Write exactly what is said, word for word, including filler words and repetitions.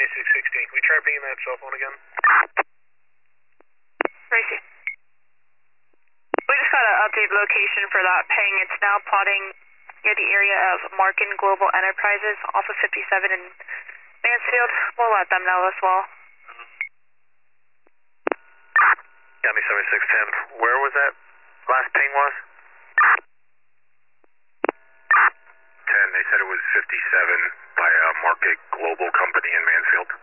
ninety-six sixteen. Can we try pinging that cell phone again? Racy. We just got an update location for that ping. It's now plotting near the area of Markin Global Enterprises off of fifty-seven in Mansfield. We'll let them know as well. County seventy-six ten. Where was that last ping was? ten. They said it was fifty-seven by a Market Global Company in Mansfield.